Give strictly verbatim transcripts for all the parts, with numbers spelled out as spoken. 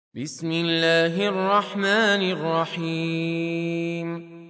بسم الله الرحمن الرحيم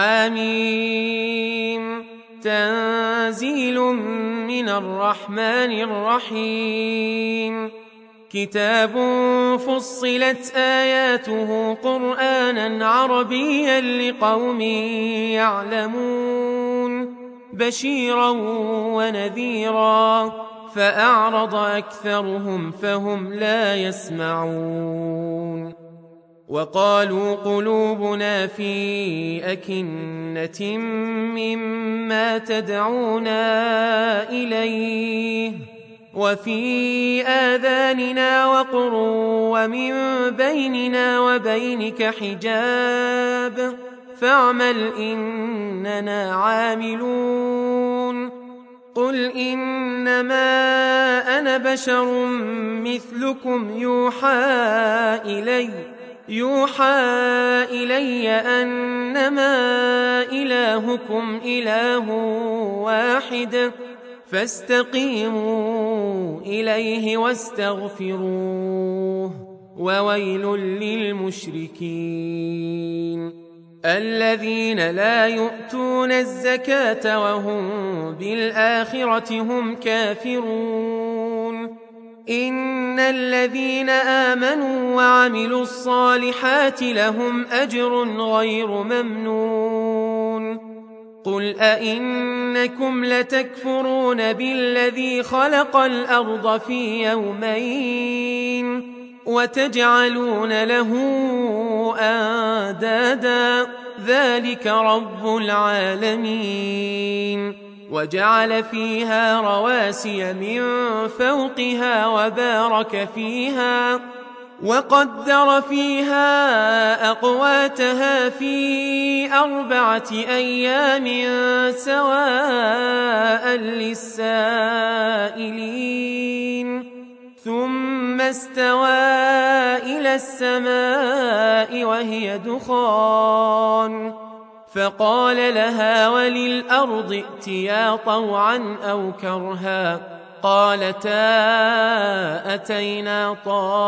حميم تنزيل من الرحمن الرحيم كتاب فصلت آياته قرآنا عربيا لقوم يعلمون بشيرا ونذيرا فأعرض أكثرهم فهم لا يسمعون وقالوا قلوبنا في أكنة مما تدعونا إليه وفي آذاننا وقر ومن بيننا وبينك حجاب فاعمل إننا عاملون قل إنما أنا بشر مثلكم يوحى إلي يوحى إلي أنما إلهكم إله واحد فاستقيموا إليه واستغفروه وويل للمشركين الذين لا يؤتون الزكاة وهم بالآخرة هم كافرون إن الذين آمنوا وعملوا الصالحات لهم أجر غير ممنون قل أئنكم لتكفرون بالذي خلق الأرض في يومين وتجعلون له أندادا ذلك رب العالمين وجعل فيها رواسي من فوقها وبارك فيها وقدر فيها أقواتها في أربعة أيام سواء للسائلين ثم استوى إلى السماء وهي دخان فقال لها وللأرض ائتيا طوعا أو كرها قالتا أتينا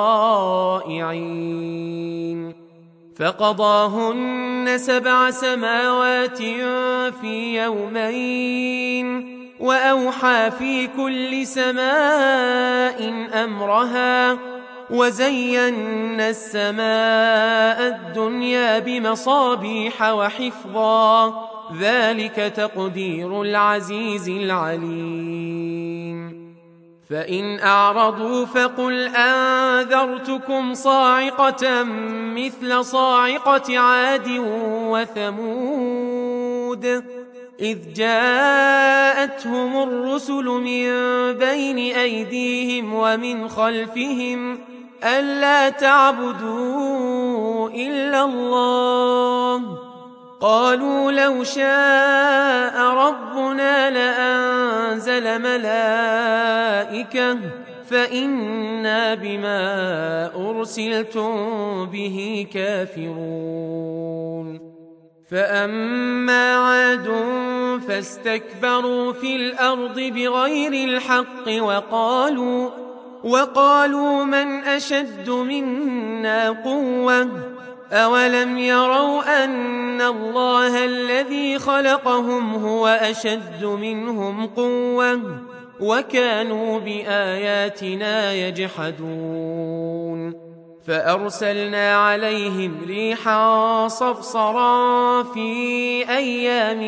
طائعين فقضاهن سبع سماوات في يومين وأوحى في كل سماء أمرها وزينا السماء الدنيا بمصابيح وحفظا ذلك تقدير العزيز العليم فإن أعرضوا فقل أنذرتكم صاعقة مثل صاعقة عاد وثمود إذ جاءتهم الرسل من بين أيديهم ومن خلفهم ألا تعبدوا إلا الله قالوا لو شاء ربنا لأنزل ملائكة فإنا بما أرسلتم به كافرون فأما عاد فاستكبروا في الأرض بغير الحق وقالوا وقالوا من أشد منا قوة أولم يروا أن الله الذي خلقهم هو أشد منهم قوة وكانوا بآياتنا يجحدون فأرسلنا عليهم ريحا صرصرا في أيام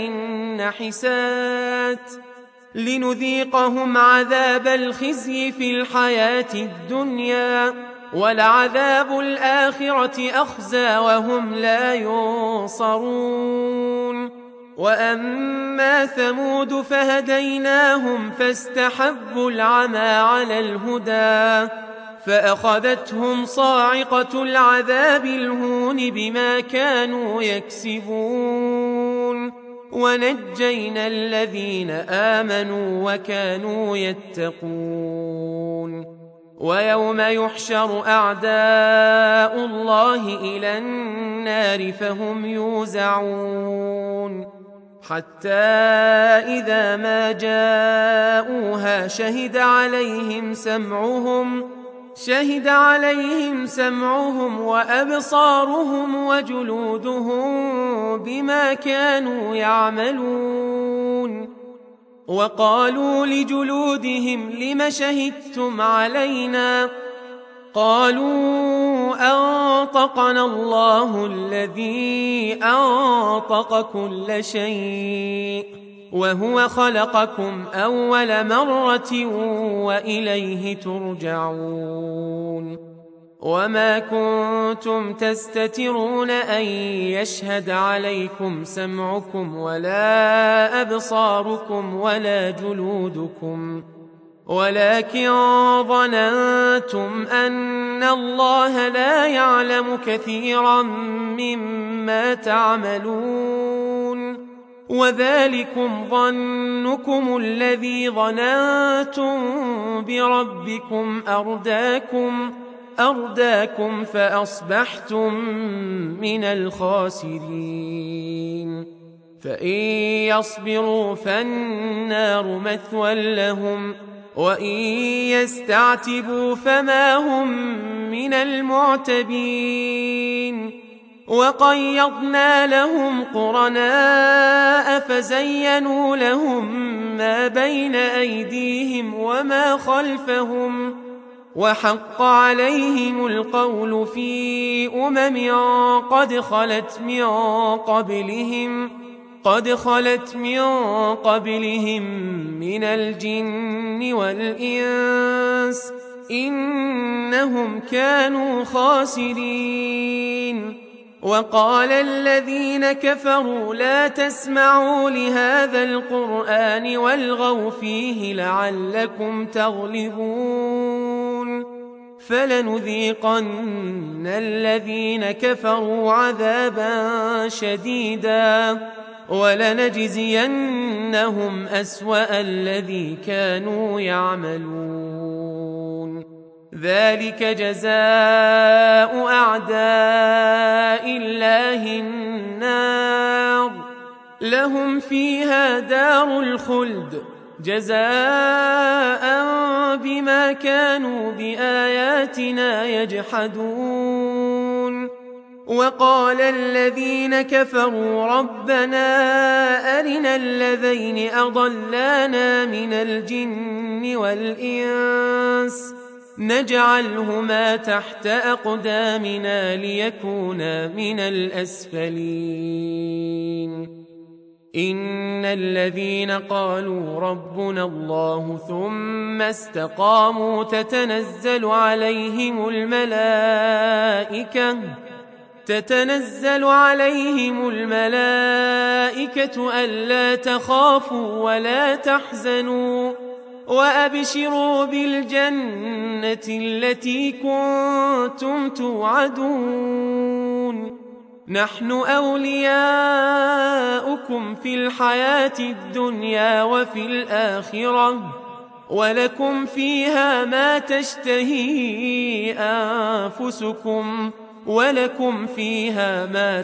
نحسات لنذيقهم عذاب الخزي في الحياة الدنيا ولعذاب الآخرة أخزى وهم لا ينصرون وأما ثمود فهديناهم فاستحبوا العمى على الهدى فأخذتهم صاعقة العذاب الهون بما كانوا يكسبون ونجينا الذين آمنوا وكانوا يتقون ويوم يحشر أعداء الله إلى النار فهم يوزعون حتى إذا ما جاءوها شهد عليهم سمعهم شهد عليهم سمعهم وأبصارهم وجلودهم بما كانوا يعملون. وقالوا لجلودهم لم شهدتم علينا؟ قالوا أنطقنا الله الذي أنطق كل شيء وهو خلقكم أول مرة وإليه ترجعون. وما كنتم تستترون أن يشهد عليكم سمعكم ولا أبصاركم ولا جلودكم ولكن ظننتم أن الله لا يعلم كثيرا مما تعملون وذلكم ظنكم الذي ظننتم بربكم أرداكم أرداكم فأصبحتم من الخاسرين. فإن يصبروا فالنار مثوى لهم وإن يستعتبوا فما هم من المعتبين. وقيضنا لهم قرناء فزينوا لهم ما بين أيديهم وما خلفهم وحق عليهم القول في أمم قد خلت من قبلهم قد خلت من قبلهم من الجن والإنس إنهم كانوا خاسرين. وقال الذين كفروا لا تسمعوا لهذا القرآن والغوا فيه لعلكم تغلبون. فلنذيقن الذين كفروا عذابا شديدا ولنجزينهم أسوأ الذي كانوا يعملون. ذلك جزاء أعداء الله النار لهم فيها دار الخلد جزاء بما كانوا بآياتنا يجحدون. وقال الذين كفروا ربنا أرنا الذين أضلانا من الجن والإنس نجعلهما تحت أقدامنا ليكونا من الأسفلين. إن الذين قالوا ربنا الله ثم استقاموا تتنزل عليهم الملائكة تتنزل عليهم الملائكة ألا تخافوا ولا تحزنوا وأبشروا بالجنة التي كنتم توعدون. نحن أولياؤكم في الحياة الدنيا وفي الآخرة ولكم فيها ما تشتهي أنفسكم ولكم فيها ما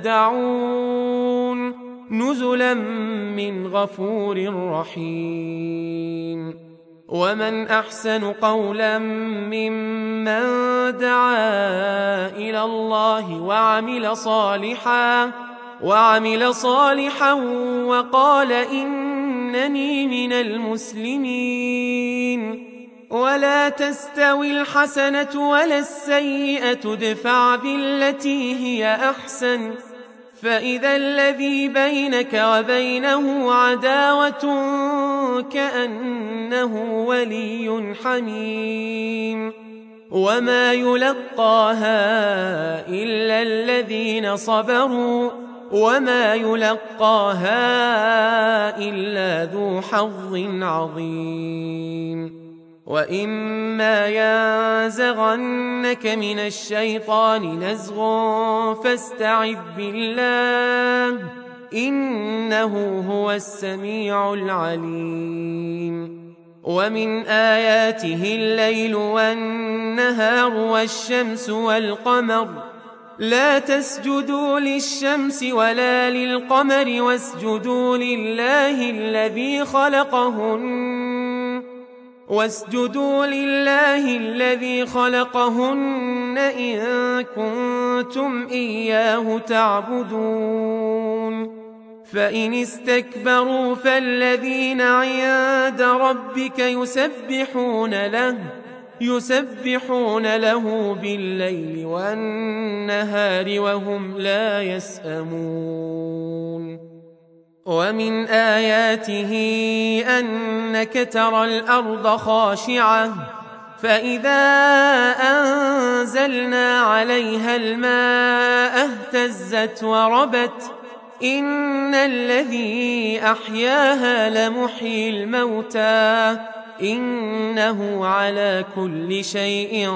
تدعون نزلا من غفور رحيم. ومن أحسن قولا ممن دعا إلى الله وعمل صالحا وعمل صالحا وقال إنني من المسلمين. ولا تستوي الحسنة ولا السيئة ادفع بالتي هي أحسن فإذا الذي بينك وبينه عداوة كأنه ولي حميم. وما يلقاها إلا الذين صبروا وما يلقاها إلا ذو حظ عظيم. وإما ينزغنك من الشيطان نزغ فاستعذ بالله إنه هو السميع العليم. ومن آياته الليل والنهار والشمس والقمر لا تسجدوا للشمس ولا للقمر واسجدوا لله الذي خلقهن واسجدوا لله الذي خلقهن إن كنتم إياه تعبدون فإن استكبروا فالذين عند ربك يسبحون له يسبحون له بالليل والنهار وهم لا يسأمون ومن آياته أنك ترى الأرض خاشعة فإذا أنزلنا عليها الماء اهتزت وربت إن الذي أحياها لمحيي الموتى إنه على كل شيء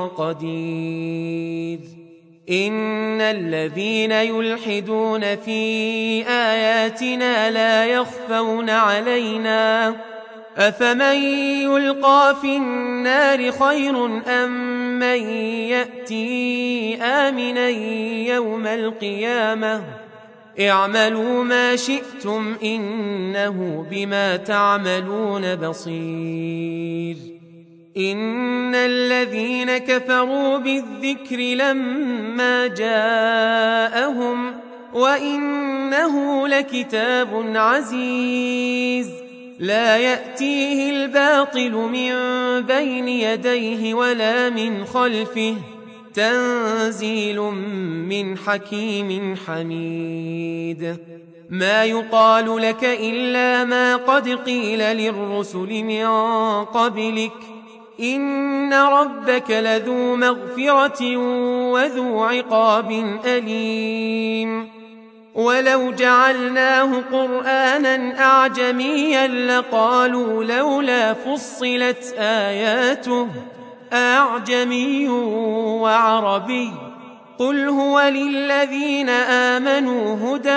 قدير إن الذين يلحدون في آياتنا لا يخفون علينا أفمن يلقى في النار خير أم من يأتي آمنا يوم القيامة اعملوا ما شئتم إنه بما تعملون بصير إن الذين كفروا بالذكر لما جاءهم وإنه لكتاب عزيز لا يأتيه الباطل من بين يديه ولا من خلفه تنزيل من حكيم حميد ما يقال لك إلا ما قد قيل للرسل من قبلك إن ربك لذو مغفرة وذو عقاب أليم ولو جعلناه قرآنا أعجميا لقالوا لولا فصلت آياته أعجمي وعربي قل هو للذين آمنوا هدى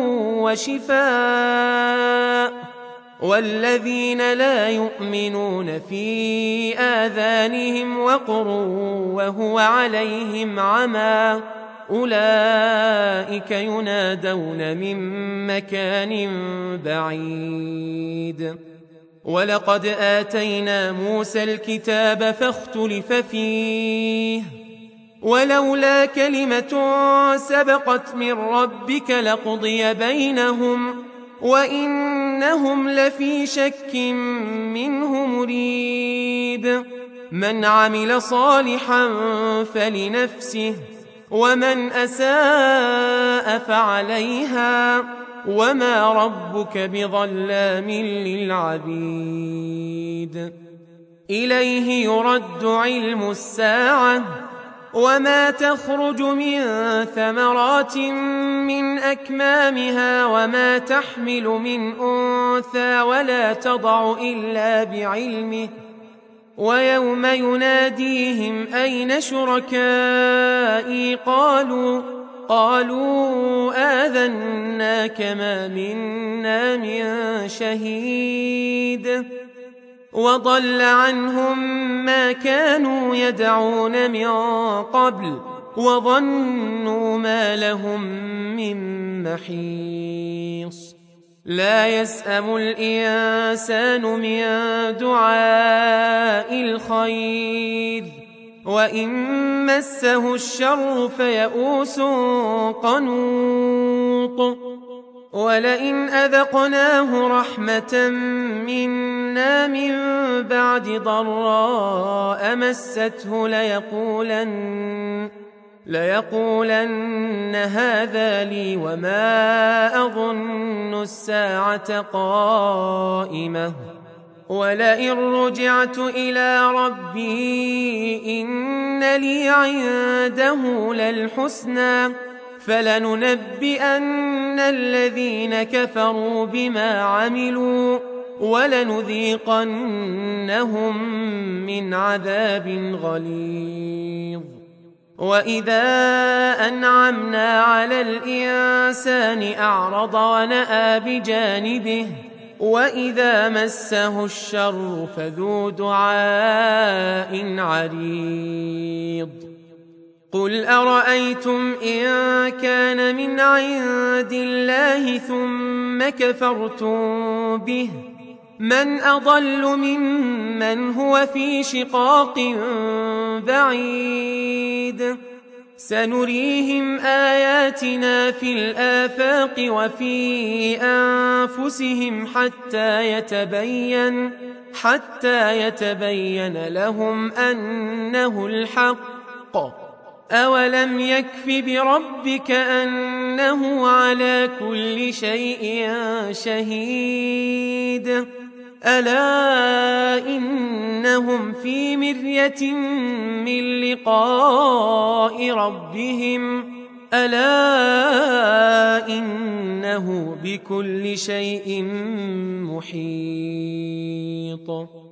وشفاء والذين لا يؤمنون في آذانهم وقر وهو عليهم عمى أولئك ينادون من مكان بعيد ولقد آتينا موسى الكتاب فاختلف فيه ولولا كلمة سبقت من ربك لقضي بينهم وإنهم لفي شك منه مريب من عمل صالحا فلنفسه ومن أساء فعليها وما ربك بظلام للعبيد إليه يرد علم الساعة وما تخرج من ثمرات من أكمامها وما تحمل من أنثى ولا تضع إلا بعلمه ويوم يناديهم أين شركائي قالوا قالوا آذناك ما منا من شهيد وضل عنهم ما كانوا يدعون من قبل وظنوا ما لهم من محيص لا يسأم الإنسان من دعاء الخير وإن مسه الشر فيئوس قنوط ولئن أذقناه رحمة منا من بعد ضراء مسته ليقولن ليقولن هذا لي وما أظن الساعة قائمة ولئن رجعت إلى ربي إن لي عنده للحسنى فلننبئن الذين كفروا بما عملوا ولنذيقنهم من عذاب غليظ وإذا أنعمنا على الإنسان أعرض ونأى بجانبه وإذا مسه الشر فذو دعاء عريض قل أرأيتم إن كان من عند الله ثم كفرتم به من أضل ممن هو في شقاق بعيد سنريهم آياتنا في الآفاق وفي أنفسهم حتى يتبين حتى يتبين لهم أنه الحق أولم يكف بربك أنه على كل شيء شهيد ألا إنهم في مرية من لقاء ربهم ألا إنه بكل شيء محيط